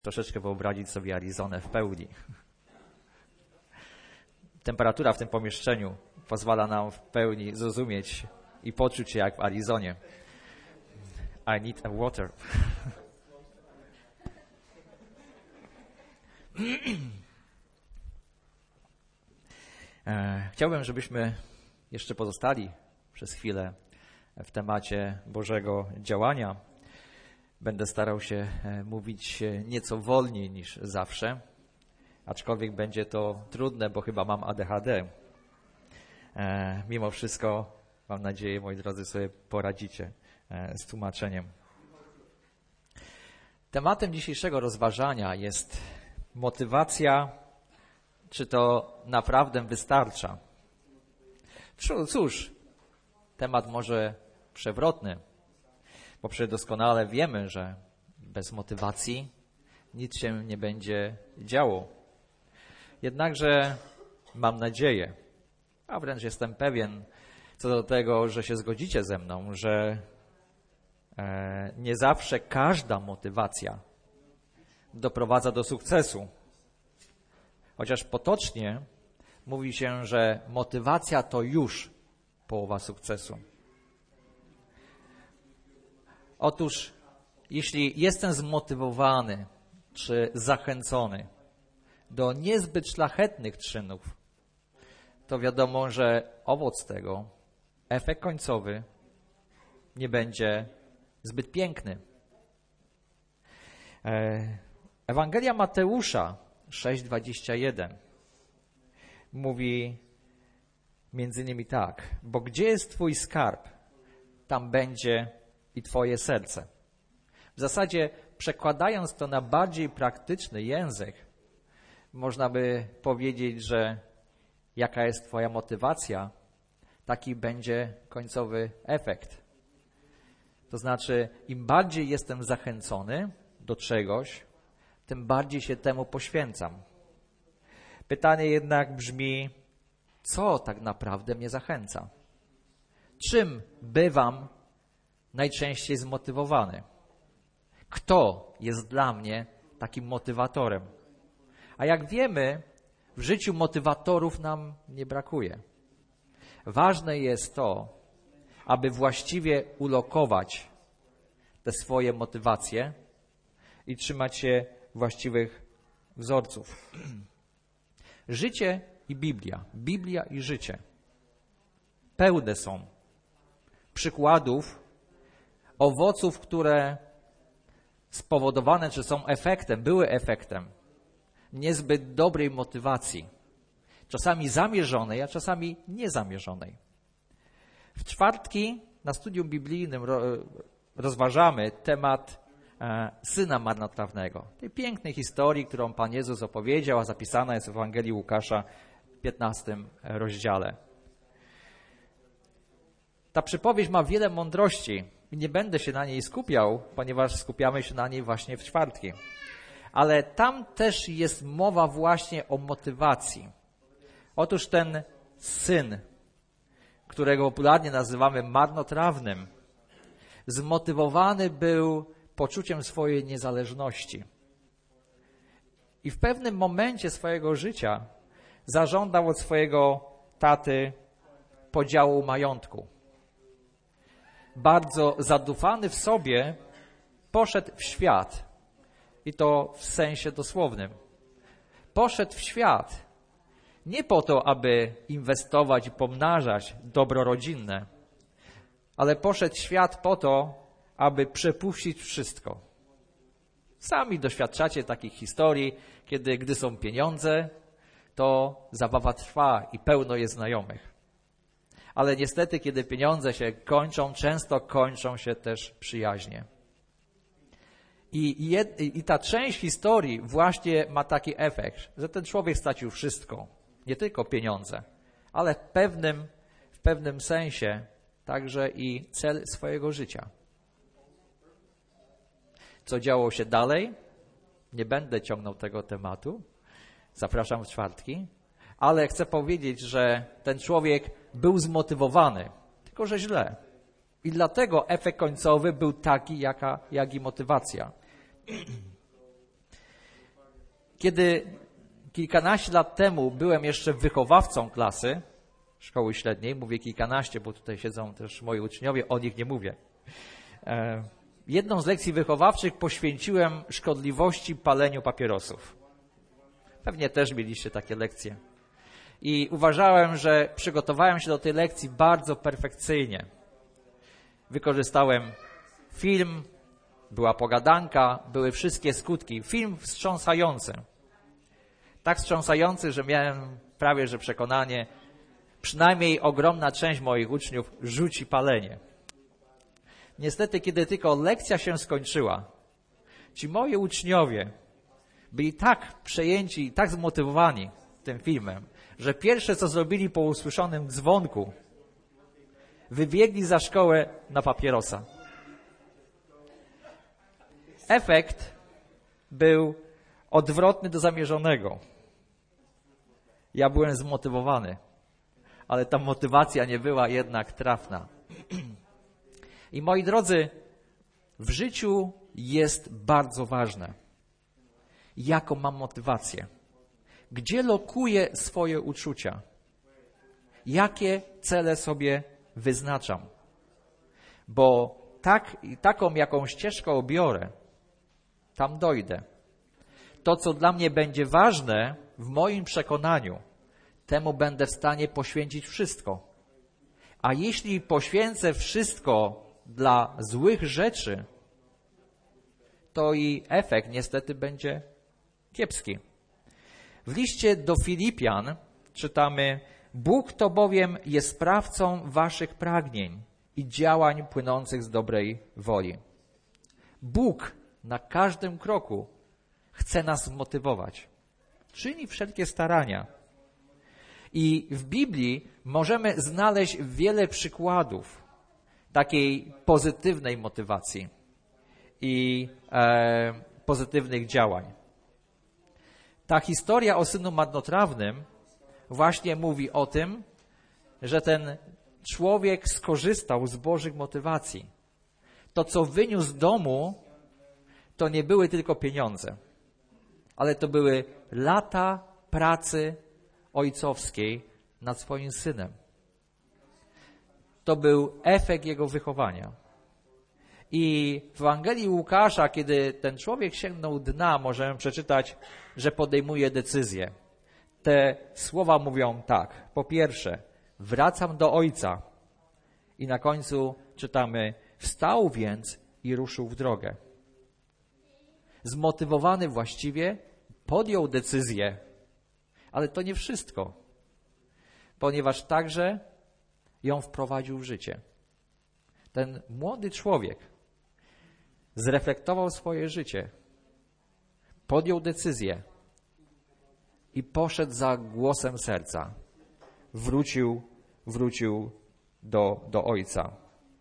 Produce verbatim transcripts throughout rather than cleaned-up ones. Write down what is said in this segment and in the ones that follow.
troszeczkę wyobrazić sobie Arizonę w pełni. Temperatura w tym pomieszczeniu pozwala nam w pełni zrozumieć i poczuć się jak w Arizonie. I need a water. Chciałbym, żebyśmy jeszcze pozostali przez chwilę w temacie Bożego działania. Będę starał się mówić nieco wolniej niż zawsze, aczkolwiek będzie to trudne, bo chyba mam A D H D. Mimo wszystko, mam nadzieję, moi drodzy, sobie poradzicie z tłumaczeniem. Tematem dzisiejszego rozważania jest motywacja, czy to naprawdę wystarcza. Cóż, temat może przewrotny, bo przecież doskonale wiemy, że bez motywacji nic się nie będzie działo. Jednakże mam nadzieję, a wręcz jestem pewien co do tego, że się zgodzicie ze mną, że e, nie zawsze każda motywacja doprowadza do sukcesu. Chociaż potocznie mówi się, że motywacja to już połowa sukcesu. Otóż, jeśli jestem zmotywowany czy zachęcony do niezbyt szlachetnych czynów, to wiadomo, że owoc tego, efekt końcowy, nie będzie zbyt piękny. Ewangelia Mateusza sześć dwadzieścia jeden mówi między innymi tak: bo gdzie jest Twój skarb, tam będzie i Twoje serce. W zasadzie, przekładając to na bardziej praktyczny język, można by powiedzieć, że jaka jest Twoja motywacja, taki będzie końcowy efekt. To znaczy, im bardziej jestem zachęcony do czegoś, tym bardziej się temu poświęcam. Pytanie jednak brzmi, co tak naprawdę mnie zachęca? Czym bywam najczęściej zmotywowany? Kto jest dla mnie takim motywatorem? A jak wiemy, w życiu motywatorów nam nie brakuje. Ważne jest to, aby właściwie ulokować te swoje motywacje i trzymać się właściwych wzorców. Życie i Biblia, Biblia i życie pełne są przykładów owoców, które spowodowane, czy są efektem, były efektem niezbyt dobrej motywacji, czasami zamierzonej, a czasami niezamierzonej. W czwartki na studium biblijnym rozważamy temat syna marnotrawnego. Tej pięknej historii, którą Pan Jezus opowiedział, a zapisana jest w Ewangelii Łukasza w piętnastym rozdziale. Ta przypowieść ma wiele mądrości i nie będę się na niej skupiał, ponieważ skupiamy się na niej właśnie w czwartki. Ale tam też jest mowa właśnie o motywacji. Otóż ten syn, którego popularnie nazywamy marnotrawnym, zmotywowany był poczuciem swojej niezależności. I w pewnym momencie swojego życia zażądał od swojego taty podziału majątku. Bardzo zadufany w sobie poszedł w świat. I to w sensie dosłownym. Poszedł w świat nie po to, aby inwestować i pomnażać dobro rodzinne, ale poszedł w świat po to, aby przepuścić wszystko. Sami doświadczacie takich historii, kiedy gdy są pieniądze, to zabawa trwa i pełno jest znajomych. Ale niestety, kiedy pieniądze się kończą, często kończą się też przyjaźnie. I, jed, I ta część historii właśnie ma taki efekt, że ten człowiek stracił wszystko, nie tylko pieniądze, ale w pewnym, w pewnym sensie także i cel swojego życia. Co działo się dalej? Nie będę ciągnął tego tematu. Zapraszam w czwartki. Ale chcę powiedzieć, że ten człowiek był zmotywowany, tylko że źle. I dlatego efekt końcowy był taki, jaka, jak i motywacja. Kiedy kilkanaście lat temu byłem jeszcze wychowawcą klasy szkoły średniej, mówię kilkanaście, bo tutaj siedzą też moi uczniowie, o nich nie mówię. Jedną z lekcji wychowawczych poświęciłem szkodliwości paleniu papierosów. Pewnie też mieliście takie lekcje. I uważałem, że przygotowałem się do tej lekcji bardzo perfekcyjnie. Wykorzystałem film, była pogadanka, były wszystkie skutki. Film wstrząsający. Tak wstrząsający, że miałem prawie że przekonanie, przynajmniej ogromna część moich uczniów rzuci palenie. Niestety, kiedy tylko lekcja się skończyła, ci moi uczniowie byli tak przejęci i tak zmotywowani tym filmem, że pierwsze, co zrobili po usłyszonym dzwonku, wybiegli za szkołę na papierosa. Efekt był odwrotny do zamierzonego. Ja byłem zmotywowany, ale ta motywacja nie była jednak trafna. I moi drodzy, w życiu jest bardzo ważne, jaką mam motywację, gdzie lokuję swoje uczucia, jakie cele sobie wyznaczam. Bo tak, taką jaką ścieżkę obiorę, tam dojdę. To, co dla mnie będzie ważne, w moim przekonaniu, temu będę w stanie poświęcić wszystko. A jeśli poświęcę wszystko dla złych rzeczy, to i efekt niestety będzie kiepski. W liście do Filipian czytamy: Bóg to bowiem jest sprawcą waszych pragnień i działań płynących z dobrej woli. Bóg na każdym kroku chce nas zmotywować. Czyni wszelkie starania. I w Biblii możemy znaleźć wiele przykładów takiej pozytywnej motywacji i e, pozytywnych działań. Ta historia o synu marnotrawnym właśnie mówi o tym, że ten człowiek skorzystał z Bożych motywacji. To, co wyniósł z domu, to nie były tylko pieniądze, ale to były lata pracy ojcowskiej nad swoim synem. To był efekt jego wychowania. I w Ewangelii Łukasza, kiedy ten człowiek sięgnął dna, możemy przeczytać, że podejmuje decyzję. Te słowa mówią tak. Po pierwsze, wracam do ojca. I na końcu czytamy, wstał więc i ruszył w drogę. Zmotywowany właściwie podjął decyzję, ale to nie wszystko, ponieważ także ją wprowadził w życie. Ten młody człowiek zreflektował swoje życie, podjął decyzję i poszedł za głosem serca. Wrócił, wrócił do, do ojca.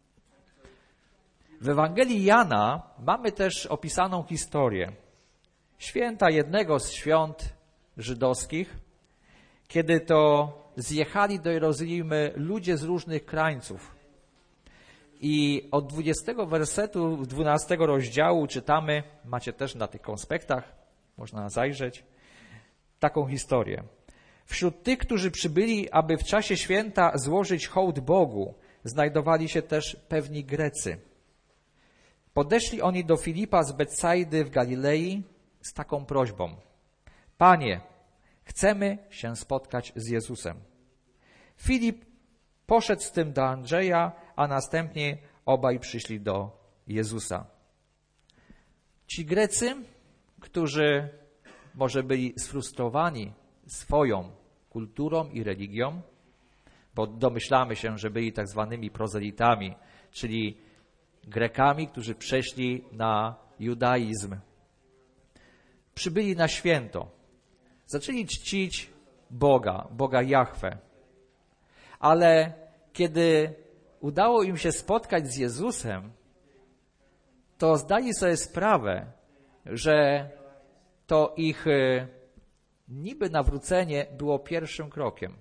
W Ewangelii Jana mamy też opisaną historię. Święta jednego z świąt żydowskich, kiedy to zjechali do Jerozolimy ludzie z różnych krańców. I od dwudziestego wersetu dwunastego rozdziału czytamy, macie też na tych konspektach, można zajrzeć, taką historię. Wśród tych, którzy przybyli, aby w czasie święta złożyć hołd Bogu, znajdowali się też pewni Grecy. Podeszli oni do Filipa z Betsajdy w Galilei z taką prośbą. Panie, chcemy się spotkać z Jezusem. Filip poszedł z tym do Andrzeja, a następnie obaj przyszli do Jezusa. Ci Grecy, którzy może byli sfrustrowani swoją kulturą i religią, bo domyślamy się, że byli tak zwanymi prozelitami, czyli Grekami, którzy przeszli na judaizm. Przybyli na święto. Zaczęli czcić Boga, Boga Jahwe. Ale kiedy udało im się spotkać z Jezusem, to zdali sobie sprawę, że to ich niby nawrócenie było pierwszym krokiem.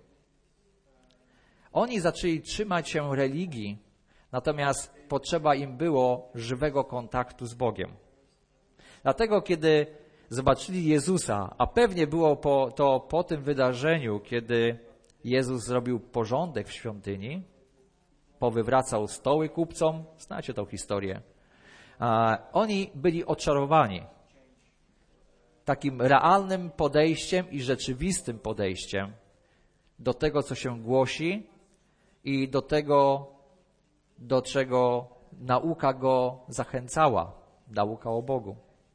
Oni zaczęli trzymać się religii, natomiast potrzeba im było żywego kontaktu z Bogiem. Dlatego, kiedy zobaczyli Jezusa, a pewnie było po, to po tym wydarzeniu, kiedy Jezus zrobił porządek w świątyni, powywracał stoły kupcom, znacie tą historię. A oni byli oczarowani takim realnym podejściem i rzeczywistym podejściem do tego, co się głosi i do tego, do czego nauka go zachęcała, nauka o Bogu.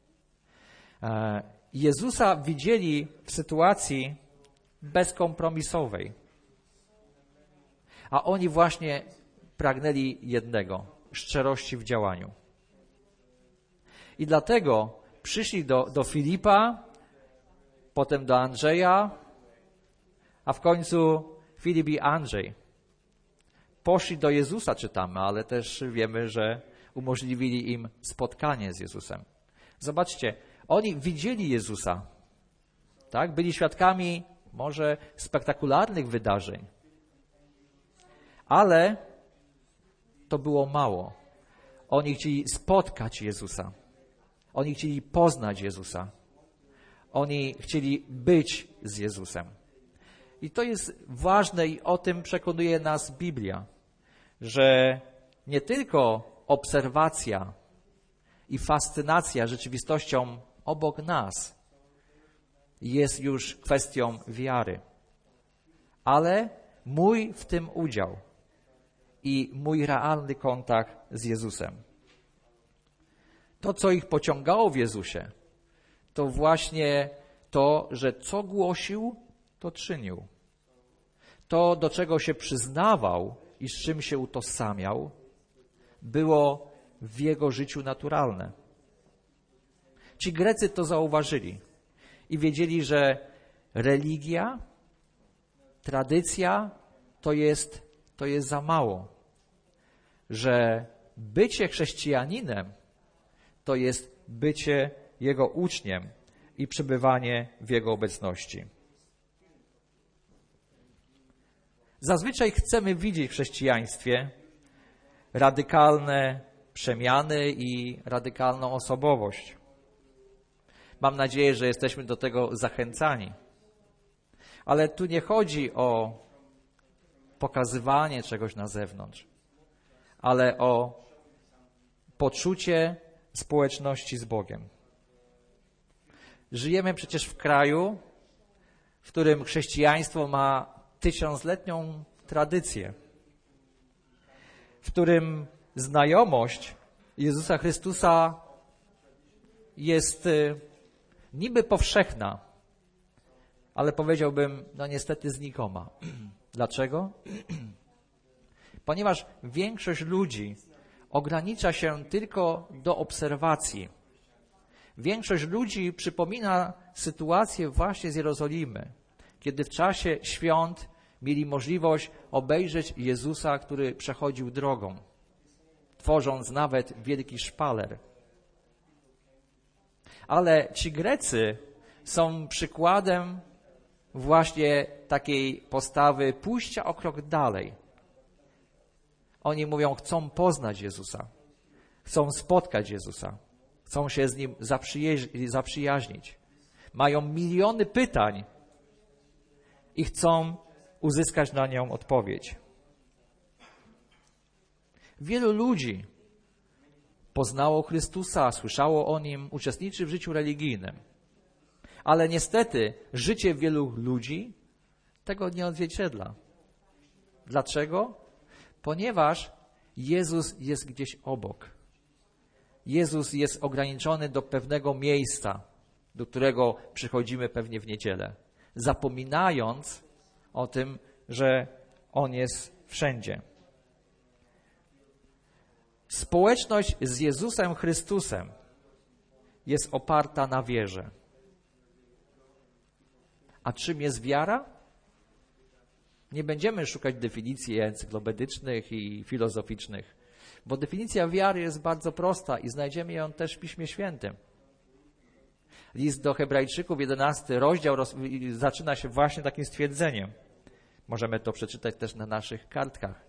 Jezusa widzieli w sytuacji bezkompromisowej, a oni właśnie pragnęli jednego, szczerości w działaniu. I dlatego przyszli do, do Filipa, potem do Andrzeja, a w końcu Filip i Andrzej poszli do Jezusa, czytamy, ale też wiemy, że umożliwili im spotkanie z Jezusem. Zobaczcie, oni widzieli Jezusa, tak? Byli świadkami może spektakularnych wydarzeń, ale to było mało. Oni chcieli spotkać Jezusa. Oni chcieli poznać Jezusa. Oni chcieli być z Jezusem. I to jest ważne i o tym przekonuje nas Biblia, że nie tylko obserwacja i fascynacja rzeczywistością obok nas jest już kwestią wiary, ale mój w tym udział i mój realny kontakt z Jezusem. To, co ich pociągało w Jezusie, to właśnie to, że co głosił, to czynił. To, do czego się przyznawał i z czym się utożsamiał, było w jego życiu naturalne. Ci Grecy to zauważyli i wiedzieli, że religia, tradycja to jest, to jest za mało. Że bycie chrześcijaninem to jest bycie jego uczniem i przebywanie w jego obecności. Zazwyczaj chcemy widzieć w chrześcijaństwie radykalne przemiany i radykalną osobowość. Mam nadzieję, że jesteśmy do tego zachęcani. Ale tu nie chodzi o pokazywanie czegoś na zewnątrz, ale o poczucie społeczności z Bogiem. Żyjemy przecież w kraju, w którym chrześcijaństwo ma tysiącletnią tradycję, w którym znajomość Jezusa Chrystusa jest niby powszechna, ale powiedziałbym, no niestety znikoma. Dlaczego? Ponieważ większość ludzi ogranicza się tylko do obserwacji. Większość ludzi przypomina sytuację właśnie z Jerozolimy, kiedy w czasie świąt mieli możliwość obejrzeć Jezusa, który przechodził drogą, tworząc nawet wielki szpaler. Ale ci Grecy są przykładem właśnie takiej postawy pójścia o krok dalej. Oni mówią, chcą poznać Jezusa, chcą spotkać Jezusa, chcą się z Nim zaprzyjaź- zaprzyjaźnić. Mają miliony pytań i chcą uzyskać na nią odpowiedź. Wielu ludzi poznało Chrystusa, słyszało o Nim, uczestniczy w życiu religijnym. Ale niestety życie wielu ludzi tego nie odzwierciedla. Dlaczego? Ponieważ Jezus jest gdzieś obok. Jezus jest ograniczony do pewnego miejsca, do którego przychodzimy pewnie w niedzielę, zapominając o tym, że On jest wszędzie. Społeczność z Jezusem Chrystusem jest oparta na wierze. A czym jest wiara? Nie będziemy szukać definicji encyklopedycznych i filozoficznych, bo definicja wiary jest bardzo prosta i znajdziemy ją też w Piśmie Świętym. List do Hebrajczyków, jedenasty rozdział, roz, zaczyna się właśnie takim stwierdzeniem. Możemy to przeczytać też na naszych kartkach.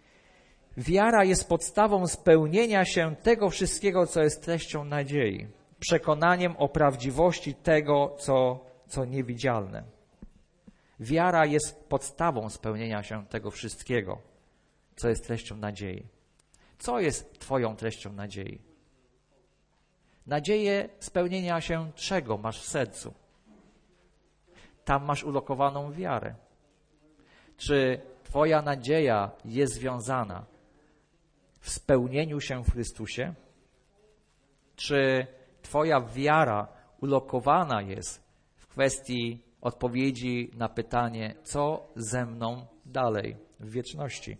Wiara jest podstawą spełnienia się tego wszystkiego, co jest treścią nadziei. przekonaniem o prawdziwości tego, co, co niewidzialne. Wiara jest podstawą spełnienia się tego wszystkiego, co jest treścią nadziei. Co jest twoją treścią nadziei? Nadzieję spełnienia się czego masz w sercu? Tam masz ulokowaną wiarę. Czy twoja nadzieja jest związana w spełnieniu się w Chrystusie? Czy twoja wiara ulokowana jest w kwestii odpowiedzi na pytanie, co ze mną dalej w wieczności?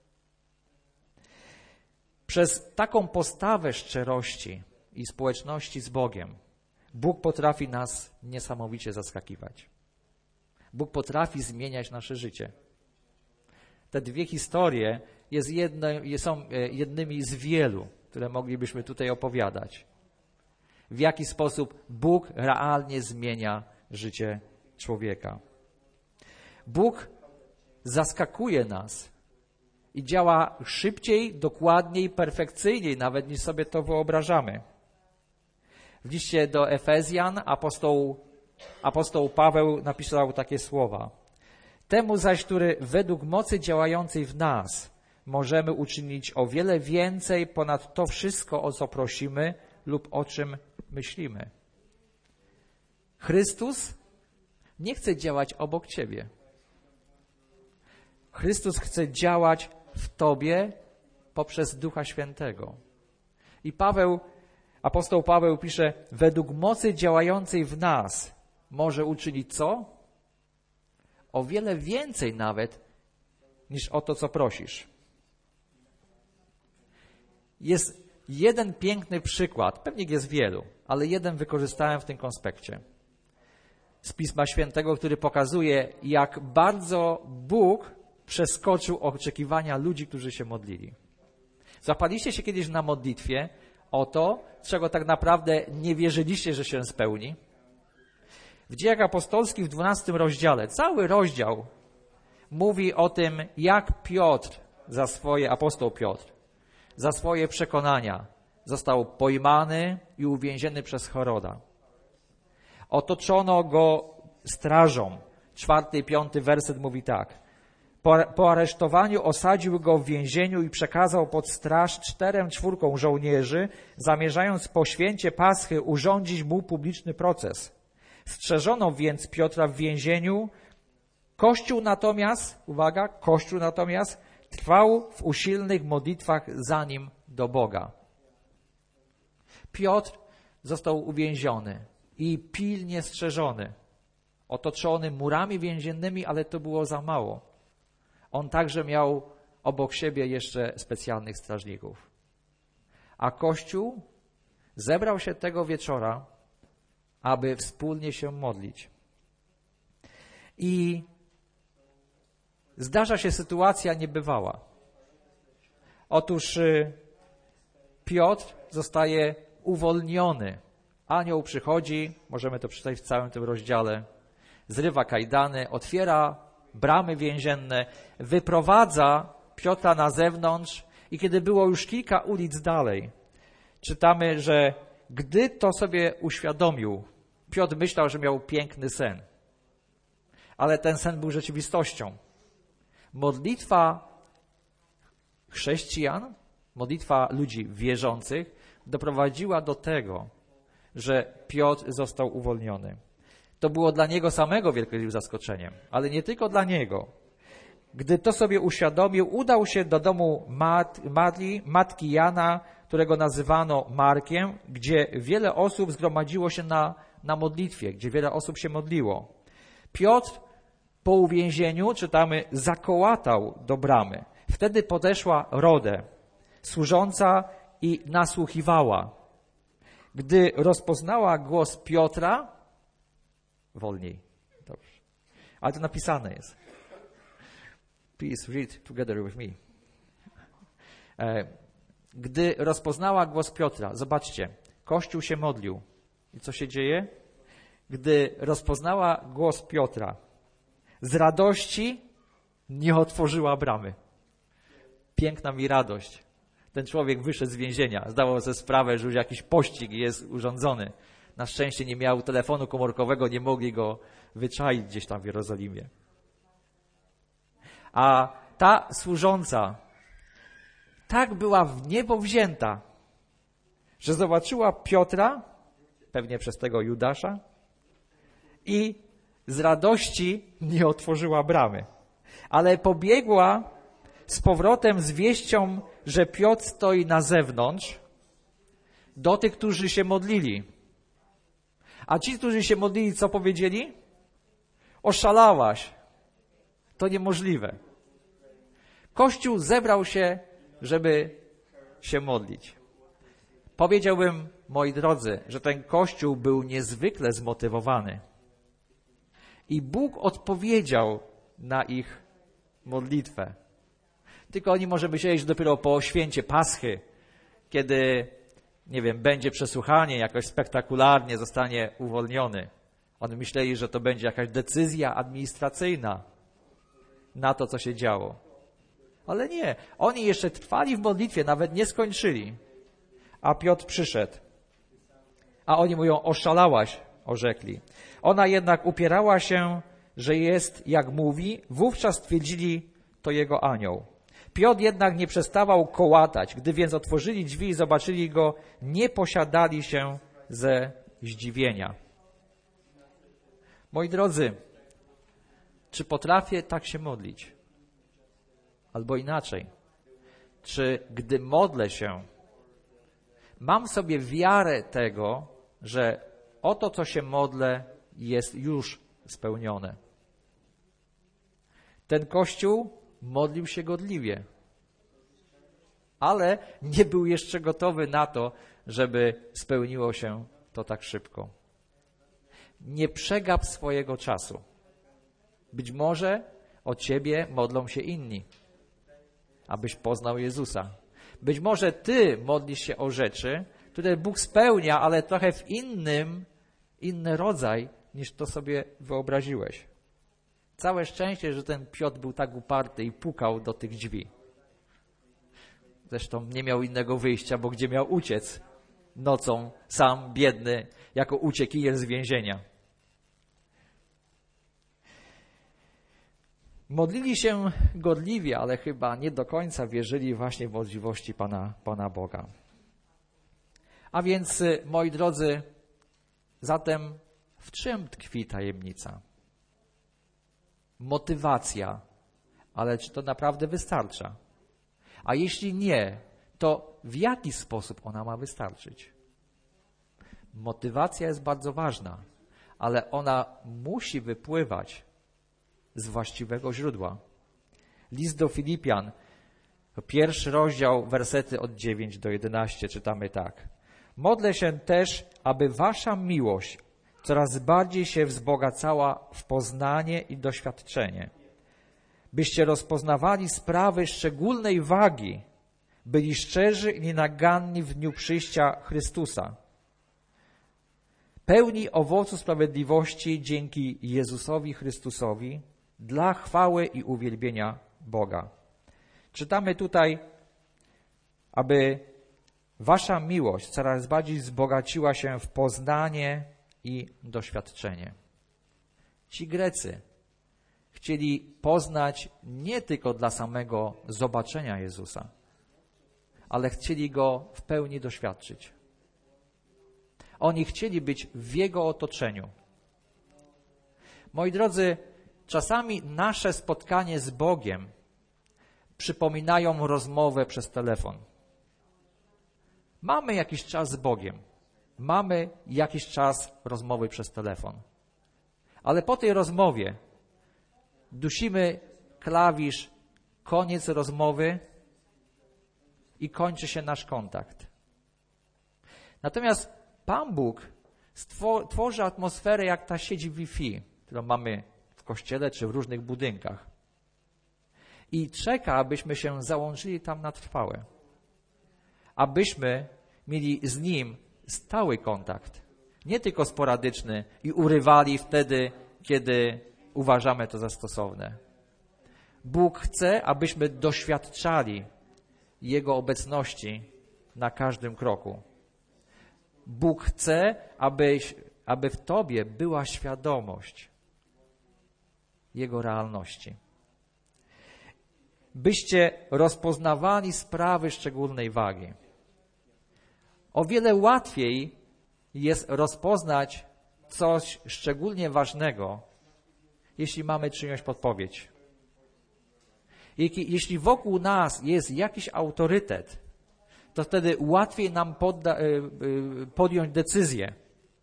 Przez taką postawę szczerości i społeczności z Bogiem Bóg potrafi nas niesamowicie zaskakiwać. Bóg potrafi zmieniać nasze życie. Te dwie historie jest jedne, są jednymi z wielu, które moglibyśmy tutaj opowiadać. W jaki sposób Bóg realnie zmienia życie człowieka. Bóg zaskakuje nas i działa szybciej, dokładniej, perfekcyjniej, nawet niż sobie to wyobrażamy. W liście do Efezjan apostoł, apostoł Paweł napisał takie słowa. Temu zaś, który według mocy działającej w nas możemy uczynić o wiele więcej ponad to wszystko, o co prosimy lub o czym myślimy. Chrystus nie chce działać obok ciebie. Chrystus chce działać w tobie poprzez Ducha Świętego. I Paweł, apostoł Paweł pisze, według mocy działającej w nas może uczynić co? O wiele więcej nawet niż o to, co prosisz. Jest jeden piękny przykład, pewnie jest wielu, ale jeden wykorzystałem w tym konspekcie z Pisma Świętego, który pokazuje, jak bardzo Bóg przeskoczył oczekiwania ludzi, którzy się modlili. Zapaliście się kiedyś na modlitwie o to, czego tak naprawdę nie wierzyliście, że się spełni? W Dziejach Apostolskich w dwunastym rozdziale, cały rozdział mówi o tym, jak Piotr za swoje, apostoł Piotr, za swoje przekonania został pojmany i uwięziony przez Heroda. Otoczono go strażą. Czwarty i piąty werset mówi tak. Po, po aresztowaniu osadził go w więzieniu i przekazał pod straż czterem czwórkom żołnierzy, zamierzając po święcie Paschy urządzić mu publiczny proces. Strzeżono więc Piotra w więzieniu. Kościół natomiast, uwaga, Kościół natomiast trwał w usilnych modlitwach za nim do Boga. Piotr został uwięziony i pilnie strzeżony, otoczony murami więziennymi, ale to było za mało. On także miał obok siebie jeszcze specjalnych strażników. A Kościół zebrał się tego wieczora, aby wspólnie się modlić. I zdarza się sytuacja niebywała. Otóż Piotr zostaje uwolniony. Anioł przychodzi, możemy to przeczytać w całym tym rozdziale, zrywa kajdany, otwiera bramy więzienne, wyprowadza Piotra na zewnątrz i kiedy było już kilka ulic dalej, czytamy, że gdy to sobie uświadomił, Piotr myślał, że miał piękny sen. Ale ten sen był rzeczywistością. Modlitwa chrześcijan, modlitwa ludzi wierzących doprowadziła do tego, że Piotr został uwolniony. To było dla niego samego wielkim zaskoczeniem, ale nie tylko dla niego. Gdy to sobie uświadomił, udał się do domu mat, matki, matki Jana, którego nazywano Markiem, gdzie wiele osób zgromadziło się na, na modlitwie, gdzie wiele osób się modliło. Piotr po uwięzieniu, czytamy, zakołatał do bramy. Wtedy podeszła Rodę, służąca, i nasłuchiwała. Gdy rozpoznała głos Piotra, wolniej, dobrze, ale to napisane jest. Please read together with me. Gdy rozpoznała głos Piotra, zobaczcie, Kościół się modlił. I co się dzieje? Gdy rozpoznała głos Piotra, z radości nie otworzyła bramy. Piękna mi radość. Ten człowiek wyszedł z więzienia, zdawał sobie sprawę, że już jakiś pościg jest urządzony. Na szczęście nie miał telefonu komórkowego, nie mogli go wyczaić gdzieś tam w Jerozolimie. A ta służąca tak była w niebo wzięta, że zobaczyła Piotra, pewnie przez tego Judasza, i z radości nie otworzyła bramy. Ale pobiegła z powrotem z wieścią, że Piotr stoi na zewnątrz, do tych, którzy się modlili. A ci, którzy się modlili, co powiedzieli? Oszalałaś. To niemożliwe. Kościół zebrał się, żeby się modlić. Powiedziałbym, moi drodzy, że ten Kościół był niezwykle zmotywowany. I Bóg odpowiedział na ich modlitwę. Tylko oni może myśleli, że dopiero po święcie Paschy, kiedy, nie wiem, będzie przesłuchanie, jakoś spektakularnie zostanie uwolniony. Oni myśleli, że to będzie jakaś decyzja administracyjna na to, co się działo. Ale nie. Oni jeszcze trwali w modlitwie, nawet nie skończyli. A Piotr przyszedł. A oni mówią, oszalałaś, orzekli. Ona jednak upierała się, że jest, jak mówi, wówczas twierdzili, to jego anioł. Piotr jednak nie przestawał kołatać. Gdy więc otworzyli drzwi i zobaczyli go, nie posiadali się ze zdziwienia. Moi drodzy, czy potrafię tak się modlić? Albo inaczej. Czy gdy modlę się, mam sobie wiarę tego, że o to, co się modlę, jest już spełnione. Ten Kościół modlił się godliwie, ale nie był jeszcze gotowy na to, żeby spełniło się to tak szybko. Nie przegap swojego czasu. Być może o ciebie modlą się inni, abyś poznał Jezusa. Być może ty modlisz się o rzeczy, które Bóg spełnia, ale trochę w innym, inny rodzaj, niż to sobie wyobraziłeś. Całe szczęście, że ten Piotr był tak uparty i pukał do tych drzwi. Zresztą nie miał innego wyjścia, bo gdzie miał uciec nocą, sam, biedny, jako uciekinier z więzienia. Modlili się godliwie, ale chyba nie do końca wierzyli właśnie w możliwości Pana, Pana Boga. A więc, moi drodzy, zatem w czym tkwi tajemnica? Motywacja, ale czy to naprawdę wystarcza? A jeśli nie, to w jaki sposób ona ma wystarczyć? Motywacja jest bardzo ważna, ale ona musi wypływać z właściwego źródła. List do Filipian, pierwszy rozdział, wersety od dziewięć do jedenastu, czytamy tak. Modlę się też, aby wasza miłość coraz bardziej się wzbogacała w poznanie i doświadczenie, byście rozpoznawali sprawy szczególnej wagi, byli szczerzy i nienaganni w dniu przyjścia Chrystusa, pełni owocu sprawiedliwości dzięki Jezusowi Chrystusowi, dla chwały i uwielbienia Boga. Czytamy tutaj, aby wasza miłość coraz bardziej wzbogaciła się w poznanie i doświadczenie. Ci Grecy chcieli poznać nie tylko dla samego zobaczenia Jezusa, ale chcieli Go w pełni doświadczyć. Oni chcieli być w Jego otoczeniu. Moi drodzy, czasami nasze spotkanie z Bogiem przypominają rozmowę przez telefon. Mamy jakiś czas z Bogiem. Mamy jakiś czas rozmowy przez telefon. Ale po tej rozmowie dusimy klawisz koniec rozmowy i kończy się nasz kontakt. Natomiast Pan Bóg stwor- tworzy atmosferę jak ta sieć Wi-Fi, którą mamy w kościele czy w różnych budynkach. I czeka, abyśmy się załączyli tam na trwałe. Abyśmy mieli z Nim stały kontakt. Nie tylko sporadyczny i urywali wtedy, kiedy uważamy to za stosowne. Bóg chce, abyśmy doświadczali Jego obecności na każdym kroku. Bóg chce, abyś, aby w tobie była świadomość Jego realności. Byście rozpoznawali sprawy szczególnej wagi. O wiele łatwiej jest rozpoznać coś szczególnie ważnego, jeśli mamy czyjąś podpowiedź. Jeśli wokół nas jest jakiś autorytet, to wtedy łatwiej nam podda, podjąć decyzję.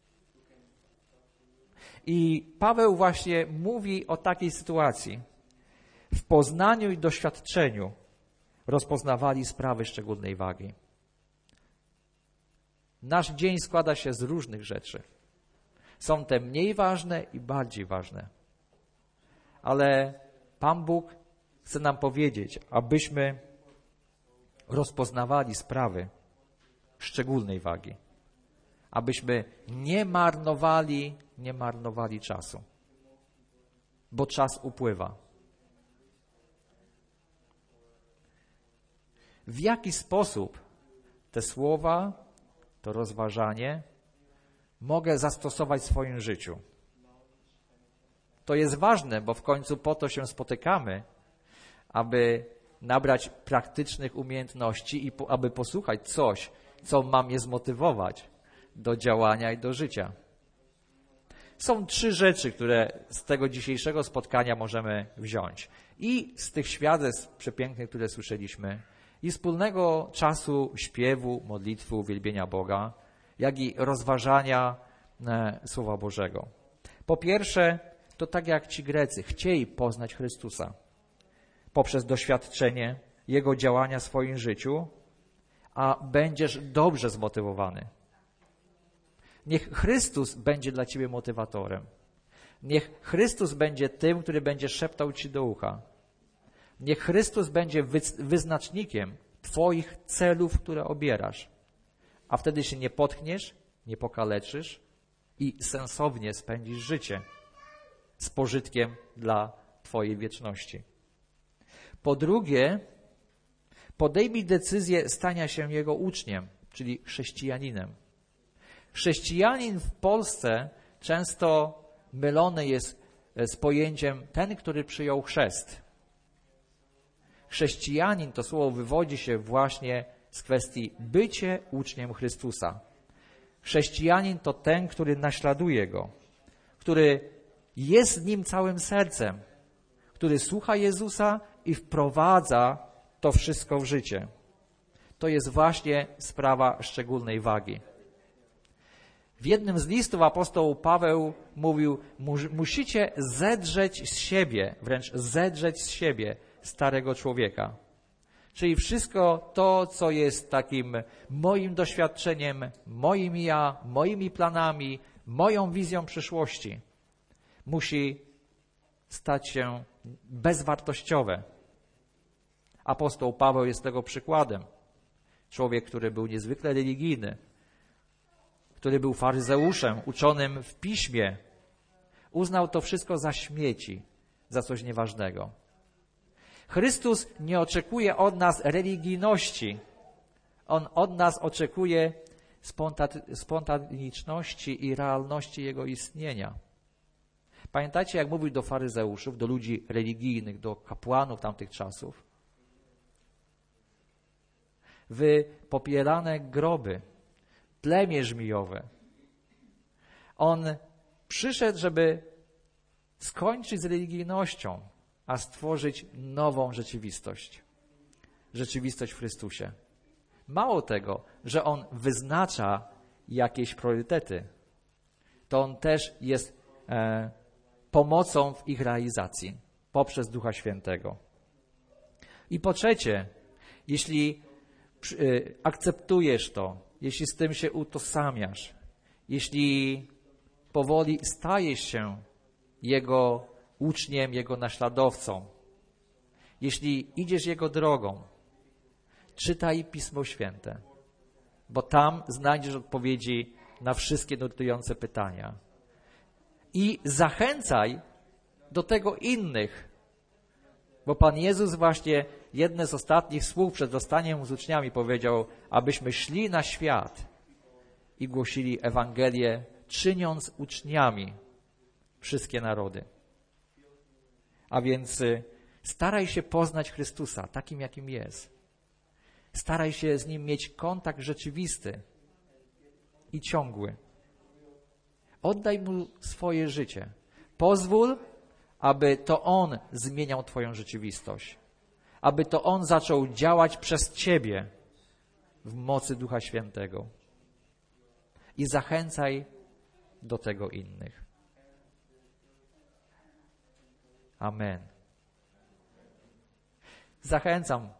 I Paweł właśnie mówi o takiej sytuacji. W poznaniu i doświadczeniu rozpoznawali sprawy szczególnej wagi. Nasz dzień składa się z różnych rzeczy. Są te mniej ważne i bardziej ważne. Ale Pan Bóg chce nam powiedzieć, abyśmy rozpoznawali sprawy szczególnej wagi. Abyśmy nie marnowali, nie marnowali czasu. Bo czas upływa. W jaki sposób te słowa, to rozważanie mogę zastosować w swoim życiu? To jest ważne, bo w końcu po to się spotykamy, aby nabrać praktycznych umiejętności i po, aby posłuchać coś, co ma mnie zmotywować do działania i do życia. Są trzy rzeczy, które z tego dzisiejszego spotkania możemy wziąć. I z tych świadectw przepięknych, które słyszeliśmy, i wspólnego czasu śpiewu, modlitwy, uwielbienia Boga, jak i rozważania e, Słowa Bożego. Po pierwsze, to tak jak ci Grecy chcieli poznać Chrystusa poprzez doświadczenie Jego działania w swoim życiu, a będziesz dobrze zmotywowany. Niech Chrystus będzie dla ciebie motywatorem. Niech Chrystus będzie tym, który będzie szeptał ci do ucha. Niech Chrystus będzie wyznacznikiem twoich celów, które obierasz. A wtedy się nie potkniesz, nie pokaleczysz i sensownie spędzisz życie z pożytkiem dla twojej wieczności. Po drugie, podejmij decyzję stania się Jego uczniem, czyli chrześcijaninem. Chrześcijanin w Polsce często mylony jest z pojęciem ten, który przyjął chrzest. Chrześcijanin to słowo wywodzi się właśnie z kwestii bycie uczniem Chrystusa. Chrześcijanin to ten, który naśladuje Go, który jest z Nim całym sercem, który słucha Jezusa i wprowadza to wszystko w życie. To jest właśnie sprawa szczególnej wagi. W jednym z listów apostoł Paweł mówił, musicie zedrzeć z siebie, wręcz zedrzeć z siebie starego człowieka. Czyli wszystko to, co jest takim moim doświadczeniem, moim ja, moimi planami, moją wizją przyszłości, musi stać się bezwartościowe. Apostoł Paweł jest tego przykładem. Człowiek, który był niezwykle religijny, który był faryzeuszem, uczonym w piśmie, uznał to wszystko za śmieci, za coś nieważnego. Chrystus nie oczekuje od nas religijności. On od nas oczekuje spontaniczności i realności Jego istnienia. Pamiętacie, jak mówił do faryzeuszów, do ludzi religijnych, do kapłanów tamtych czasów? Wy popierane groby, plemię żmijowe. On przyszedł, żeby skończyć z religijnością, a stworzyć nową rzeczywistość. Rzeczywistość w Chrystusie. Mało tego, że On wyznacza jakieś priorytety, to On też jest e, pomocą w ich realizacji poprzez Ducha Świętego. I po trzecie, jeśli y, akceptujesz to, jeśli z tym się utożsamiasz, jeśli powoli stajesz się Jego uczniem, Jego naśladowcą, jeśli idziesz Jego drogą, czytaj Pismo Święte, bo tam znajdziesz odpowiedzi na wszystkie nurtujące pytania. I zachęcaj do tego innych, bo Pan Jezus właśnie jedne z ostatnich słów przed rozstaniem z uczniami powiedział, abyśmy szli na świat i głosili Ewangelię, czyniąc uczniami wszystkie narody. A więc staraj się poznać Chrystusa takim, jakim jest. Staraj się z Nim mieć kontakt rzeczywisty i ciągły. Oddaj Mu swoje życie. Pozwól, aby to On zmieniał Twoją rzeczywistość. Aby to On zaczął działać przez Ciebie w mocy Ducha Świętego. I zachęcaj do tego innych. Amen. Zachęcam